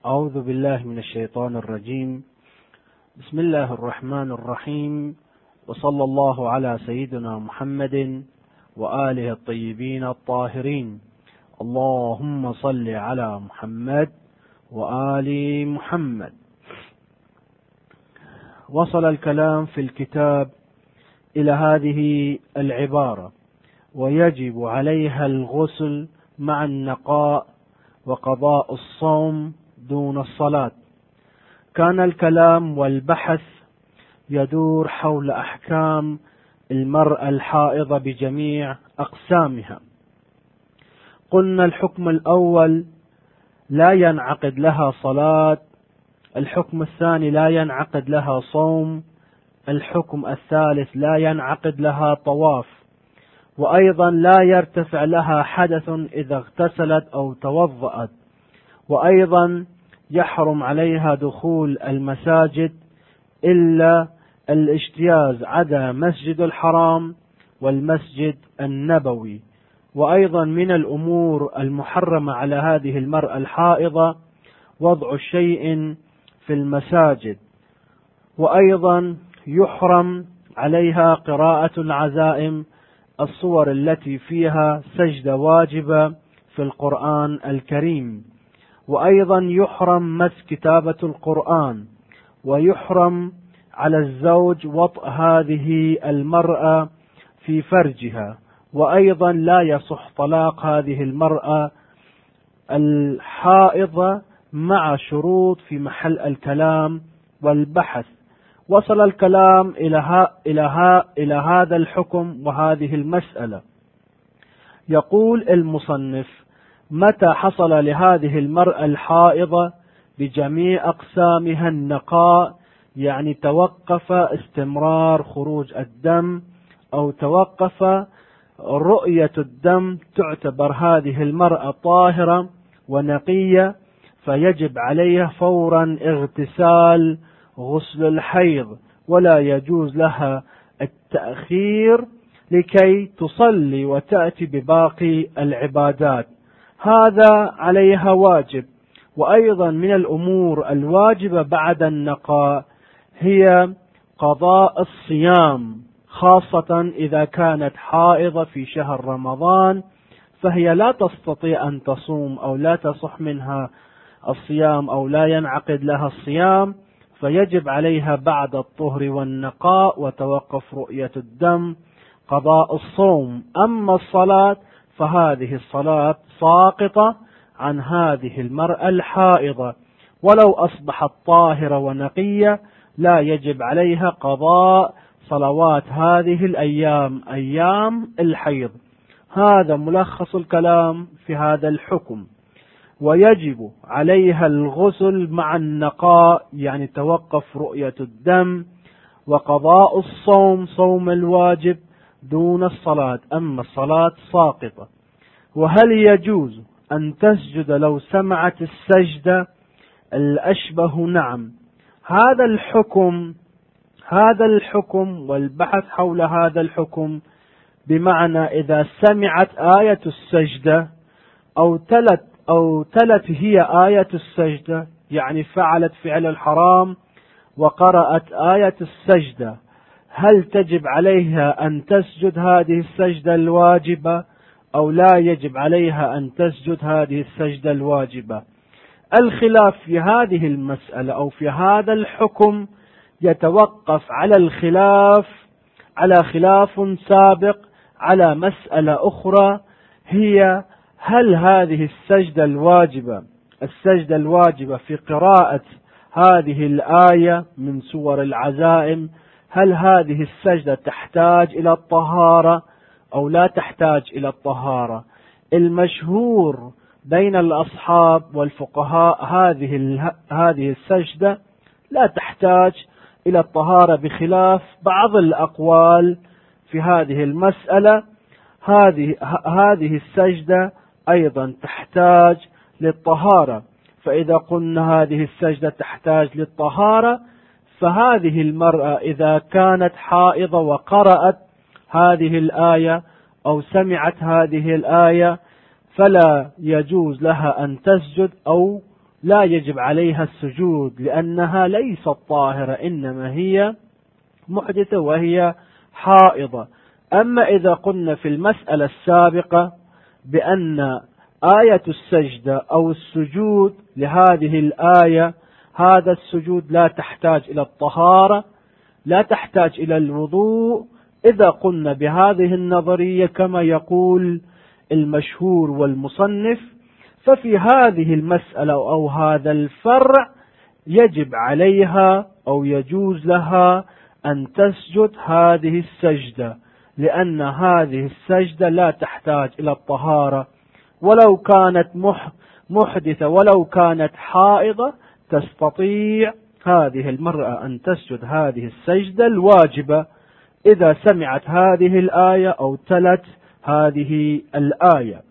أعوذ بالله من الشيطان الرجيم. بسم الله الرحمن الرحيم، وصلى الله على سيدنا محمد وآله الطيبين الطاهرين. اللهم صل على محمد وآل محمد. وصل الكلام في الكتاب إلى هذه العبارة: ويجب عليها الغسل مع النقاء وقضاء الصوم دون الصلاة. كان الكلام والبحث يدور حول أحكام المرأة الحائضة بجميع أقسامها. قلنا الحكم الأول لا ينعقد لها صلاة، الحكم الثاني لا ينعقد لها صوم، الحكم الثالث لا ينعقد لها طواف، وأيضا لا يرتفع لها حدث إذا اغتسلت أو توضأت، وأيضا يحرم عليها دخول المساجد إلا الاجتياز عدا مسجد الحرام والمسجد النبوي. وأيضا من الأمور المحرمة على هذه المرأة الحائضة وضع شيء في المساجد، وأيضا يحرم عليها قراءة العزائم، الصور التي فيها سجدة واجبة في القرآن الكريم، وأيضا يحرم مس كتابة القرآن، ويحرم على الزوج وطأ هذه المرأة في فرجها، وأيضا لا يصح طلاق هذه المرأة الحائضة مع شروط في محل الكلام والبحث. وصل الكلام إلى هذا الحكم وهذه المسألة. يقول المصنف: متى حصل لهذه المرأة الحائضة بجميع أقسامها النقاء، يعني توقف استمرار خروج الدم أو توقف رؤية الدم، تعتبر هذه المرأة طاهرة ونقية، فيجب عليها فورا اغتسال غسل الحيض، ولا يجوز لها التأخير لكي تصلي وتأتي بباقي العبادات. هذا عليها واجب. وأيضا من الأمور الواجبة بعد النقاء هي قضاء الصيام، خاصة إذا كانت حائضة في شهر رمضان، فهي لا تستطيع أن تصوم أو لا تصح منها الصيام أو لا ينعقد لها الصيام، فيجب عليها بعد الطهر والنقاء وتوقف رؤية الدم قضاء الصوم. أما الصلاة فهذه الصلاة ساقطة عن هذه المرأة الحائضة، ولو أصبحت طاهرة ونقية لا يجب عليها قضاء صلوات هذه الأيام، أيام الحيض. هذا ملخص الكلام في هذا الحكم. ويجب عليها الغسل مع النقاء، يعني توقف رؤية الدم، وقضاء الصوم، صوم الواجب دون الصلاة، أما الصلاة ساقطة. وهل يجوز أن تسجد لو سمعت السجدة؟ الأشبه نعم. هذا الحكم والبحث حول هذا الحكم بمعنى إذا سمعت آية السجدة أو تلت هي آية السجدة، يعني فعلت فعل الحرام وقرأت آية السجدة، هل تجب عليها أن تسجد هذه السجدة الواجبة أو لا يجب عليها أن تسجد هذه السجدة الواجبة؟ الخلاف في هذه المسألة أو في هذا الحكم يتوقف على خلاف سابق على مسألة أخرى، هي هل هذه السجدة الواجبة في قراءة هذه الآية من سور العزائم، هل هذه السجدة تحتاج إلى الطهارة أو لا تحتاج إلى الطهارة؟ المشهور بين الأصحاب والفقهاء هذه السجدة لا تحتاج إلى الطهارة، بخلاف بعض الأقوال في هذه المسألة. هذه السجدة أيضا تحتاج للطهارة. فإذا قلنا هذه السجدة تحتاج للطهارة، فهذه المرأة إذا كانت حائضة وقرأت هذه الآية أو سمعت هذه الآية فلا يجوز لها أن تسجد أو لا يجب عليها السجود لأنها ليست طاهرة، إنما هي محدثة وهي حائضة. أما إذا قلنا في المسألة السابقة بأن آية السجدة أو السجود لهذه الآية، هذا السجود لا تحتاج إلى الطهارة، لا تحتاج إلى الوضوء، إذا قلنا بهذه النظرية كما يقول المشهور والمصنف، ففي هذه المسألة أو هذا الفرع يجب عليها أو يجوز لها أن تسجد هذه السجدة، لأن هذه السجدة لا تحتاج إلى الطهارة، ولو كانت محدثة ولو كانت حائضة تستطيع هذه المرأة أن تسجد هذه السجدة الواجبة إذا سمعت هذه الآية أو تلت هذه الآية.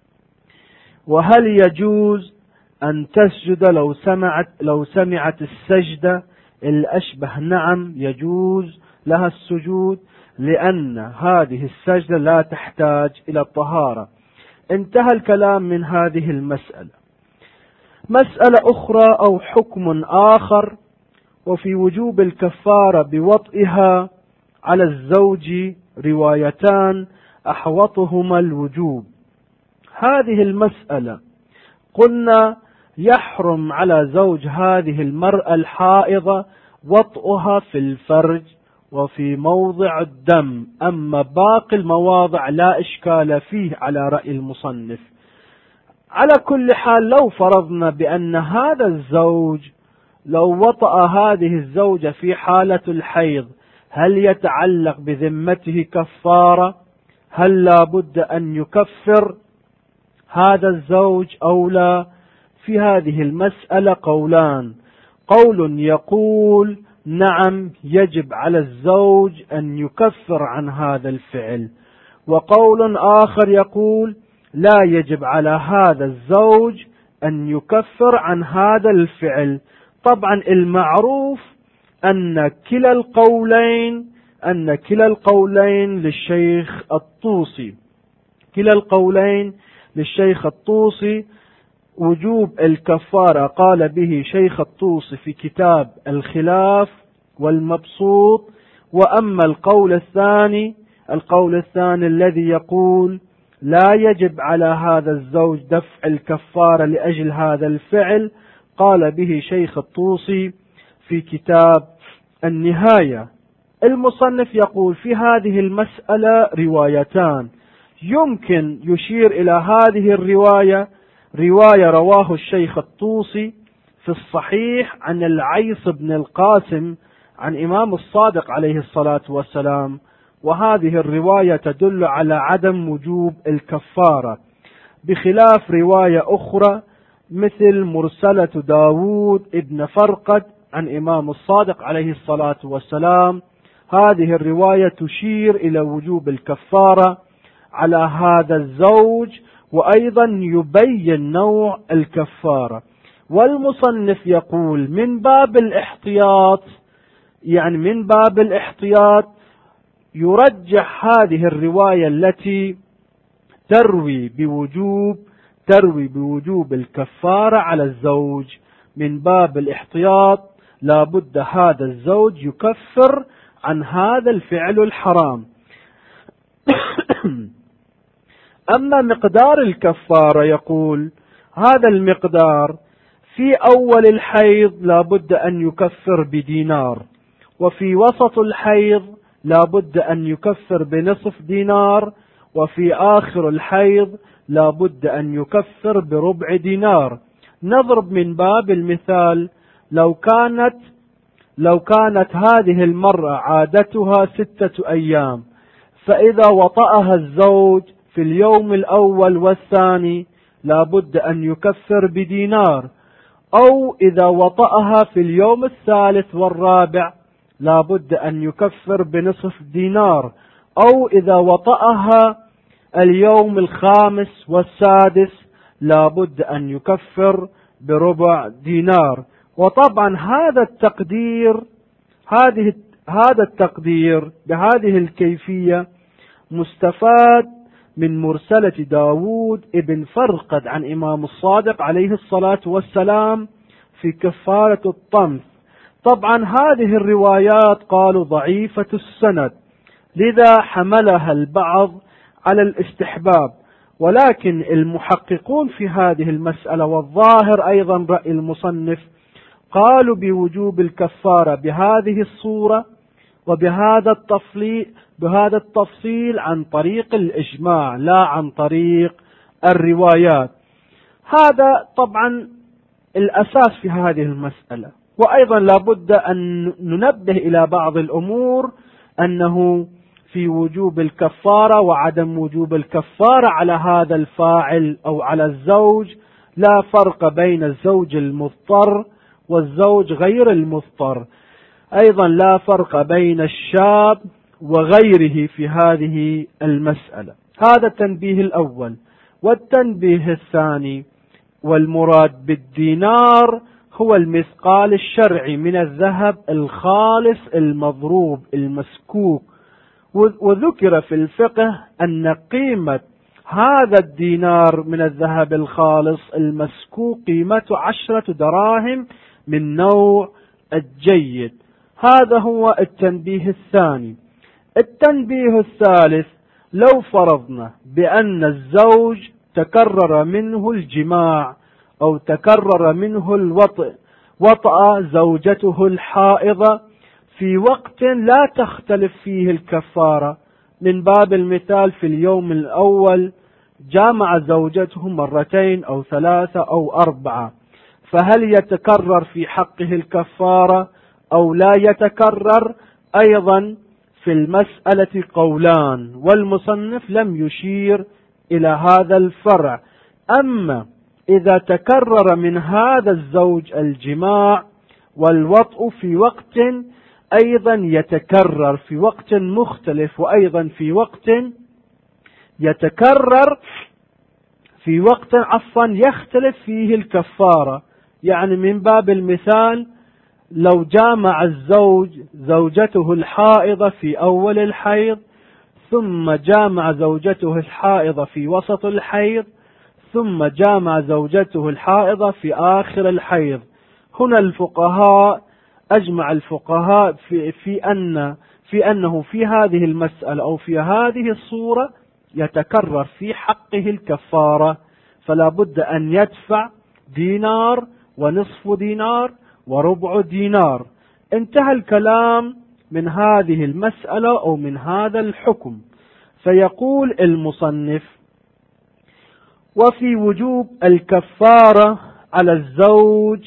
وهل يجوز أن تسجد لو سمعت السجدة الأشبه؟ نعم، يجوز لها السجود، لأن هذه السجدة لا تحتاج إلى الطهارة. انتهى الكلام من هذه المسألة. مسألة أخرى أو حكم آخر، وفي وجوب الكفارة بوطئها على الزوج روايتان أحوطهما الوجوب. هذه المسألة قلنا يحرم على زوج هذه المرأة الحائضة وطئها في الفرج وفي موضع الدم، أما باقي المواضع لا إشكال فيه على رأي المصنف. على كل حال، لو فرضنا بأن هذا الزوج لو وطأ هذه الزوجة في حالة الحيض، هل يتعلق بذمته كفارة؟ هل لا بد أن يكفر هذا الزوج أو لا؟ في هذه المسألة قولان. قول يقول نعم، يجب على الزوج أن يكفر عن هذا الفعل، وقول آخر يقول لا يجب على هذا الزوج أن يكفر عن هذا الفعل. طبعا المعروف أن كلا القولين للشيخ الطوسي، كلا القولين للشيخ الطوسي. وجوب الكفارة قال به شيخ الطوسي في كتاب الخلاف والمبسوط. وأما القول الثاني الذي يقول لا يجب على هذا الزوج دفع الكفارة لأجل هذا الفعل، قال به شيخ الطوسي في كتاب النهاية. المصنف يقول في هذه المسألة روايتان، يمكن يشير إلى هذه الرواية، رواية رواه الشيخ الطوسي في الصحيح عن العيص بن القاسم عن إمام الصادق عليه الصلاة والسلام، وهذه الرواية تدل على عدم وجوب الكفارة، بخلاف رواية أخرى مثل مرسلة داود ابن فرقد عن إمام الصادق عليه الصلاة والسلام. هذه الرواية تشير إلى وجوب الكفارة على هذا الزوج، وأيضا يبين نوع الكفارة. والمصنف يقول من باب الاحتياط يرجح هذه الرواية التي تروي بوجوب الكفارة على الزوج. من باب الاحتياط لا بد هذا الزوج يكفر عن هذا الفعل الحرام. أما مقدار الكفارة يقول هذا المقدار في أول الحيض لا بد أن يكفر بدينار، وفي وسط الحيض لا بد أن يكفر بنصف دينار، وفي آخر الحيض لا بد أن يكفر بربع دينار. نضرب من باب المثال، لو كانت هذه المرأة عادتها 6 أيام، فإذا وطأها الزوج في اليوم الأول والثاني لا بد أن يكفر بدينار، أو إذا وطأها في اليوم الثالث والرابع لا بد أن يكفر بنصف دينار، أو إذا وطأها اليوم الخامس والسادس لا بد أن يكفر بربع دينار. وطبعا هذا التقدير بهذه الكيفية مستفاد من مرسلة داود ابن فرقد عن إمام الصادق عليه الصلاة والسلام في كفارة الطمث. طبعا هذه الروايات قالوا ضعيفة السند، لذا حملها البعض على الاستحباب، ولكن المحققون في هذه المسألة والظاهر أيضا رأي المصنف قالوا بوجوب الكفارة بهذه الصورة وبهذا التفصيل عن طريق الإجماع لا عن طريق الروايات. هذا طبعا الأساس في هذه المسألة. وأيضا لابد أن ننبه إلى بعض الأمور، أنه في وجوب الكفارة وعدم وجوب الكفارة على هذا الفاعل أو على الزوج لا فرق بين الزوج المضطر والزوج غير المضطر، أيضا لا فرق بين الشاب وغيره في هذه المسألة. هذا التنبيه الأول. والتنبيه الثاني: والمراد بالدينار هو المثقال الشرعي من الذهب الخالص المضروب المسكوك. وذكر في الفقه أن قيمة هذا الدينار من الذهب الخالص المسكوك قيمته 10 دراهم من نوع الجيد. هذا هو التنبيه الثاني. التنبيه الثالث: لو فرضنا بأن الزوج تكرر منه الجماع أو تكرر منه الوطء، وطأ زوجته الحائضة في وقت لا تختلف فيه الكفارة، من باب المثال في اليوم الأول جامع زوجته 2 أو 3 أو 4، فهل يتكرر في حقه الكفارة أو لا يتكرر؟ أيضا في المسألة قولان، والمصنف لم يشير إلى هذا الفرع. أما إذا تكرر من هذا الزوج الجماع والوطء في وقت أيضا يتكرر في وقت مختلف، وأيضا في وقت يتكرر في وقت يختلف فيه الكفارة. يعني من باب المثال لو جامع الزوج زوجته الحائضة في أول الحيض، ثم جامع زوجته الحائضة في وسط الحيض، ثم جامع زوجته الحائضة في آخر الحيض، هنا أجمع الفقهاء في أنه في هذه المسألة أو في هذه الصورة يتكرر في حقه الكفارة، فلا بد أن يدفع دينار ونصف دينار وربع دينار. انتهى الكلام من هذه المسألة أو من هذا الحكم. فيقول المصنف: وفي وجوب الكفارة على الزوج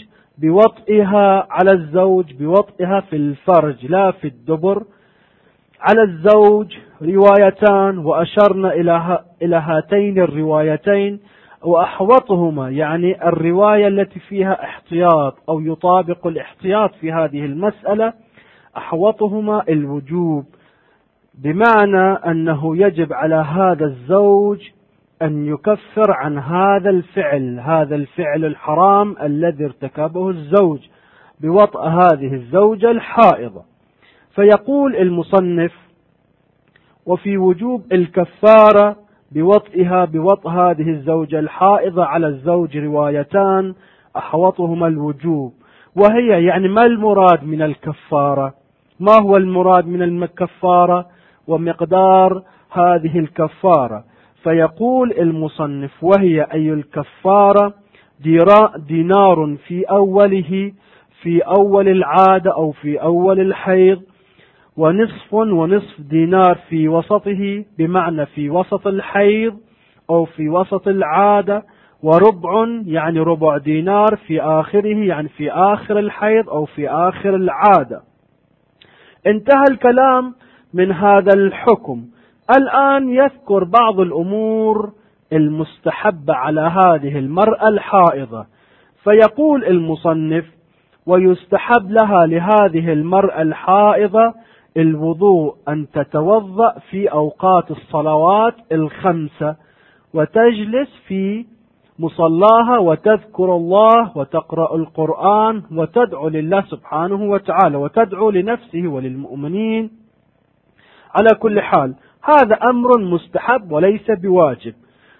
بوطئها في الفرج لا في الدبر. على الزوج روايتان، وأشرنا إلى هاتين الروايتين، وأحوطهما يعني الرواية التي فيها احتياط أو يطابق الاحتياط في هذه المسألة، أحوطهما الوجوب، بمعنى أنه يجب على هذا الزوج أن يكفر عن هذا الفعل الحرام الذي ارتكبه الزوج بوطأ هذه الزوجة الحائضة. فيقول المصنف: وفي وجوب الكفارة بوطء هذه الزوجة الحائضة على الزوج روايتان، أحوطهما الوجوب. وهي يعني ما المراد من الكفارة؟ ما هو المراد من الكفارة ومقدار هذه الكفارة؟ فيقول المصنف: وهي أي الكفارة دينار في أول العادة أو في أول الحيض، ونصف دينار في وسطه بمعنى في وسط الحيض أو في وسط العادة، وربع يعني ربع دينار في آخره يعني في آخر الحيض أو في آخر العادة. انتهى الكلام من هذا الحكم. الآن يذكر بعض الأمور المستحبة على هذه المرأة الحائضة. فيقول المصنف: ويستحب لهذه المرأة الحائضة الوضوء، أن تتوضأ في أوقات الصلوات 5، وتجلس في مصلاها وتذكر الله وتقرأ القرآن وتدعو لله سبحانه وتعالى، وتدعو لنفسه وللمؤمنين على كل حال. هذا أمر مستحب وليس بواجب.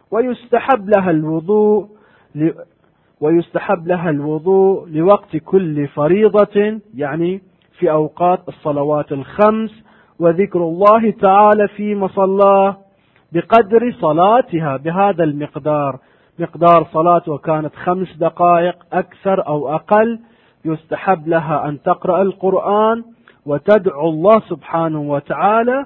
ويستحب لها الوضوء لوقت كل فريضة، يعني في أوقات الصلوات الخمس، وذكر الله تعالى في مصلاه بقدر صلاتها، بهذا المقدار، مقدار صلاة وكانت 5 دقائق أكثر أو أقل، يستحب لها أن تقرأ القرآن وتدعو الله سبحانه وتعالى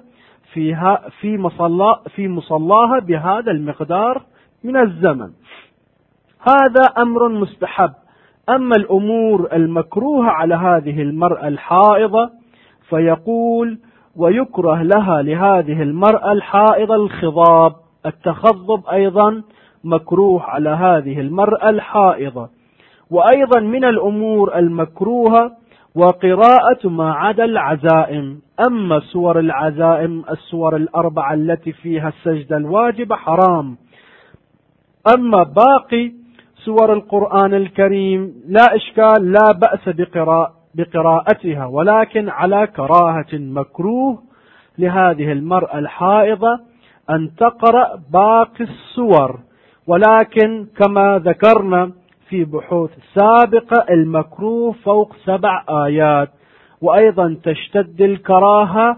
في مصلاها بهذا المقدار من الزمن. هذا أمر مستحب. أما الأمور المكروهة على هذه المرأة الحائضة فيقول: ويكره لها لهذه المرأة الحائضة الخضاب، التخضب أيضا مكروه على هذه المرأة الحائضة. وأيضا من الأمور المكروهة وقراءة ما عدا العزائم. أما سور العزائم، السور الأربعة التي فيها السجدة الواجبة حرام. أما باقي سور القرآن الكريم لا إشكال، لا بأس بقراءتها، ولكن على كراهة، مكروه لهذه المرأة الحائضة أن تقرأ باقي السور، ولكن كما ذكرنا في بحوث سابقة المكروه فوق 7 آيات. وأيضا تشتد الكراهة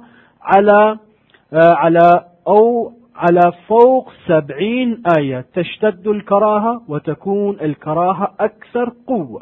على فوق 70 آية، تشتد الكراهة وتكون الكراهة أكثر قوة.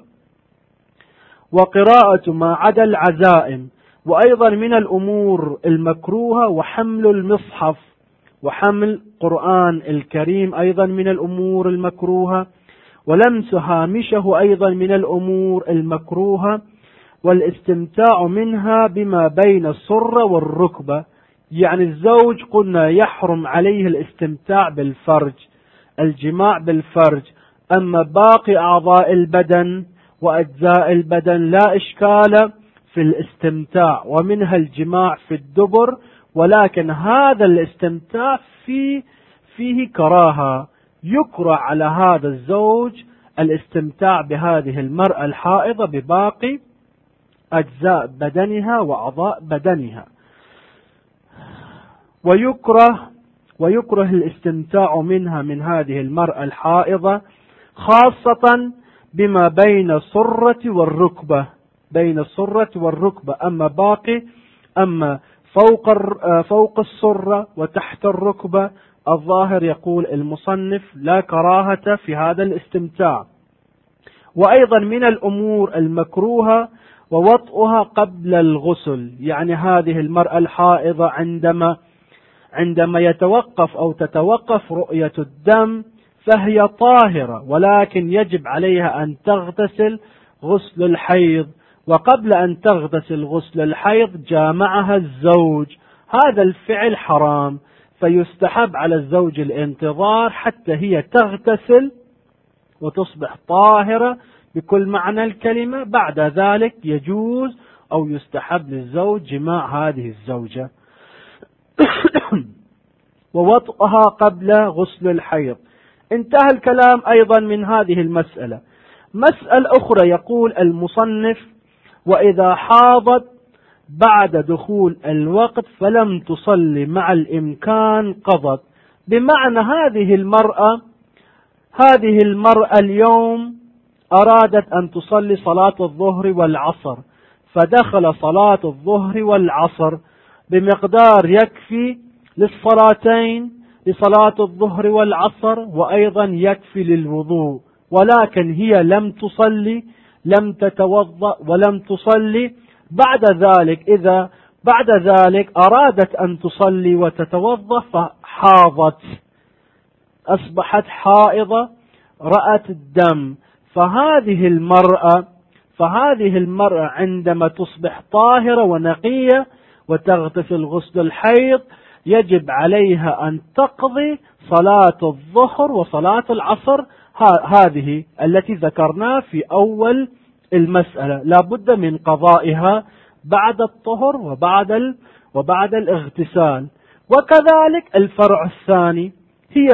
وقراءة ما عدا العزائم. وأيضا من الأمور المكروهة وحمل المصحف، وحمل القرآن الكريم أيضا من الأمور المكروهة. ولمس هامشه أيضا من الأمور المكروهة. والاستمتاع منها بما بين السرة والركبة، يعني الزوج قلنا يحرم عليه الاستمتاع بالفرج، الجماع بالفرج. أما باقي أعضاء البدن وأجزاء البدن لا إشكال في الاستمتاع، ومنها الجماع في الدبر، ولكن هذا الاستمتاع فيه كراهة. يكره على هذا الزوج الاستمتاع بهذه المرأة الحائضة بباقي أجزاء بدنها وأعضاء بدنها. ويكره الاستمتاع منها من هذه المرأة الحائضة خاصة بما بين السرة والركبة، بين السرة والركبة. أما فوق السرة وتحت الركبة الظاهر يقول المصنف لا كراهة في هذا الاستمتاع. وأيضا من الأمور المكروهة ووطئها قبل الغسل، يعني هذه المرأة الحائضة عندما يتوقف أو تتوقف رؤية الدم فهي طاهرة، ولكن يجب عليها أن تغتسل غسل الحيض، وقبل أن تغتسل غسل الحيض جامعها الزوج، هذا الفعل حرام، فيستحب على الزوج الانتظار حتى هي تغتسل وتصبح طاهرة بكل معنى الكلمة. بعد ذلك يجوز أو يستحب للزوج جماع هذه الزوجة. ووطئها قبل غسل الحيض. انتهى الكلام أيضا من هذه المسألة. مسألة أخرى يقول المصنف: وإذا حاضت بعد دخول الوقت فلم تصلي مع الإمكان قضت. بمعنى هذه المرأة اليوم أرادت أن تصلي صلاة الظهر والعصر، فدخل صلاة الظهر والعصر بمقدار يكفي للصلاتين، لصلاة الظهر والعصر، وأيضا يكفي للوضوء، ولكن هي لم تصلي، لم تتوضأ ولم تصلي. بعد ذلك أرادت أن تصلي وتتوضأ فحاضت، أصبحت حائضة، رأت الدم. فهذه المرأة عندما تصبح طاهرة ونقية وتغتسل غسل الحيض يجب عليها أن تقضي صلاة الظهر وصلاة العصر، هذه التي ذكرناها في أول المسألة، لا بد من قضائها بعد الطهر وبعد الاغتسال. وكذلك الفرع الثاني، هي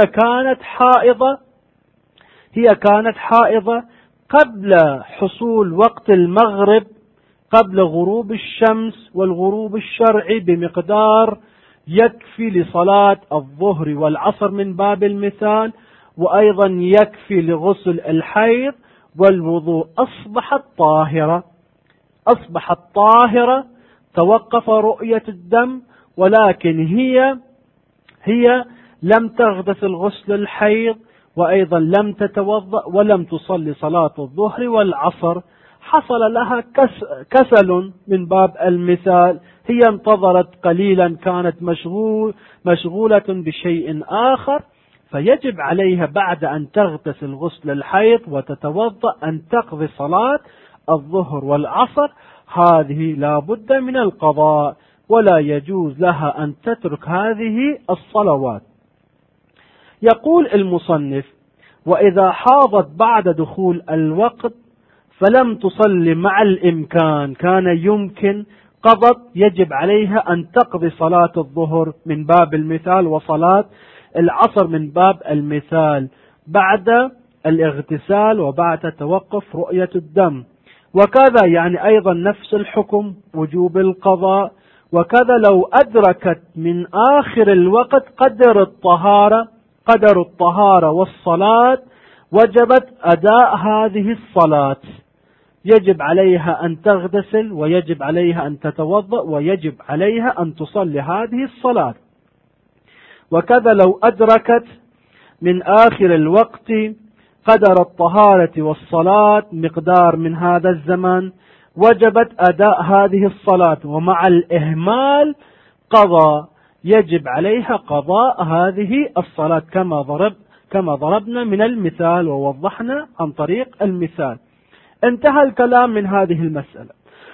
كانت حائضة قبل حصول وقت المغرب، قبل غروب الشمس والغروب الشرعي بمقدار يكفي لصلاة الظهر والعصر من باب المثال، وأيضا يكفي لغسل الحيض والوضوء. أصبحت طاهرة، توقف رؤية الدم، ولكن هي لم تغتسل غسل الحيض، وأيضا لم تتوضأ ولم تصلي صلاة الظهر والعصر. حصل لها كسل من باب المثال، هي انتظرت قليلا، كانت مشغولة بشيء آخر، فيجب عليها بعد أن تغتسل غسل الحيض وتتوضأ أن تقضي صلاة الظهر والعصر. هذه لا بد من القضاء، ولا يجوز لها أن تترك هذه الصلوات. يقول المصنف: وإذا حاضت بعد دخول الوقت فلم تصلي مع الإمكان، كان يمكن قضت، يجب عليها أن تقضي صلاة الظهر من باب المثال وصلاة العصر من باب المثال بعد الاغتسال وبعد توقف رؤية الدم. وكذا يعني أيضا نفس الحكم، وجوب القضاء. وكذا لو أدركت من آخر الوقت قدر الطهارة والصلاة، وجبت أداء هذه الصلاة، يجب عليها أن تغتسل، ويجب عليها أن تتوضأ، ويجب عليها أن تصلي هذه الصلاة. وكذا لو أدركت من آخر الوقت قدر الطهارة والصلاة مقدار من هذا الزمان، وجبت أداء هذه الصلاة، ومع الإهمال قضى، يجب عليها قضاء هذه الصلاة كما ضربنا من المثال ووضحنا عن طريق المثال. انتهى الكلام من هذه المسألة.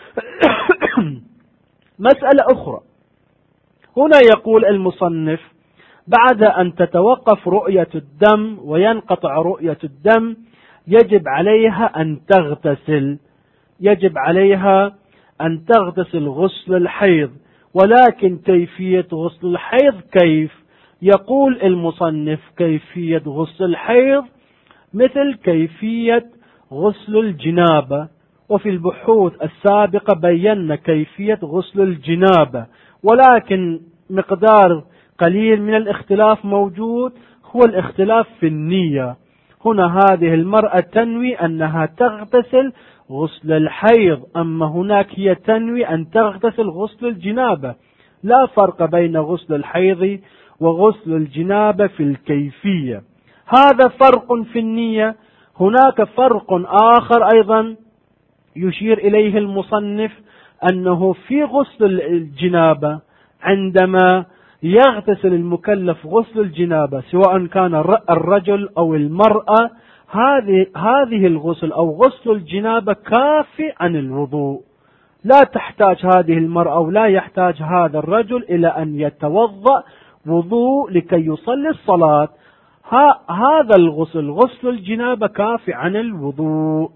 مسألة أخرى، هنا يقول المصنف: بعد أن تتوقف رؤية الدم وينقطع رؤية الدم يجب عليها أن تغتسل غسل الحيض. ولكن كيفية غسل الحيض كيف؟ يقول المصنف: كيفية غسل الحيض مثل كيفية غسل الجنابة، وفي البحوث السابقة بينا كيفية غسل الجنابة، ولكن مقدار قليل من الاختلاف موجود، هو الاختلاف في النية. هنا هذه المرأة تنوي أنها تغتسل غسل الحيض، أما هناك هي تنوي أن تغتسل غسل الجنابة. لا فرق بين غسل الحيض وغسل الجنابة في الكيفية، هذا فرق في النية. هناك فرق آخر أيضا يشير إليه المصنف، أنه في غسل الجنابة عندما يغتسل المكلف غسل الجنابة، سواء كان الرجل أو المرأة، هذه الغسل أو غسل الجنابة كافي عن الوضوء، لا تحتاج هذه المرأة ولا يحتاج هذا الرجل إلى أن يتوضأ وضوء لكي يصلي الصلاة. هذا غسل الجنابة كافي عن الوضوء.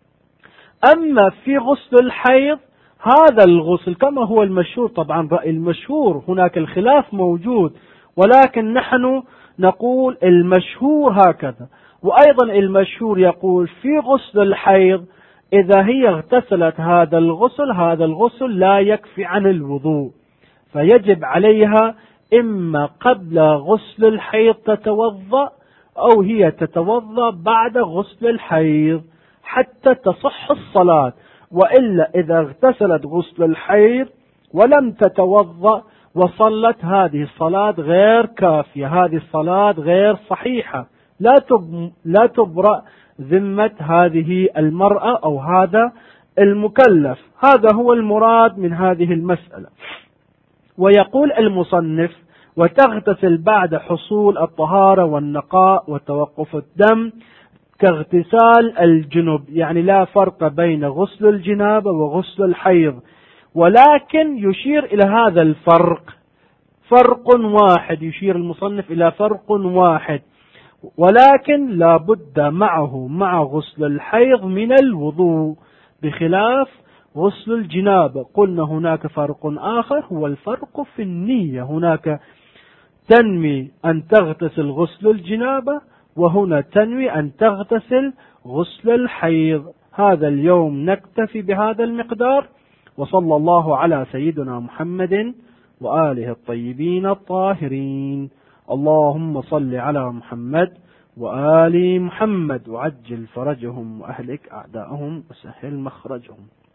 أما في غسل الحيض، هذا الغسل كما هو المشهور، طبعا رأي المشهور، هناك الخلاف موجود، ولكن نحن نقول المشهور هكذا. وأيضا المشهور يقول في غسل الحيض إذا هي اغتسلت هذا الغسل لا يكفي عن الوضوء، فيجب عليها إما قبل غسل الحيض تتوضأ، أو هي تتوضأ بعد غسل الحيض حتى تصح الصلاة. وإلا إذا اغتسلت غسل الحيض ولم تتوضأ وصلت، هذه الصلاة غير كافية، هذه الصلاة غير صحيحة، لا تبرأ ذمة هذه المرأة أو هذا المكلف. هذا هو المراد من هذه المسألة. ويقول المصنف: وتغتسل بعد حصول الطهارة والنقاء وتوقف الدم كاغتسال الجنب، يعني لا فرق بين غسل الجنابة وغسل الحيض، ولكن يشير إلى هذا الفرق، فرق واحد، يشير المصنف إلى فرق واحد، ولكن لا بد مع غسل الحيض من الوضوء، بخلاف غسل الجنابة. قلنا هناك فرق آخر، هو الفرق في النية، هناك تنوي أن تغتسل غسل الجنابة، وهنا تنوي أن تغتسل غسل الحيض. هذا اليوم نكتفي بهذا المقدار، وصلى الله على سيدنا محمد وآله الطيبين الطاهرين. اللهم صل على محمد وآل محمد، وعجل فرجهم وأهلك أعداءهم وسهل مخرجهم.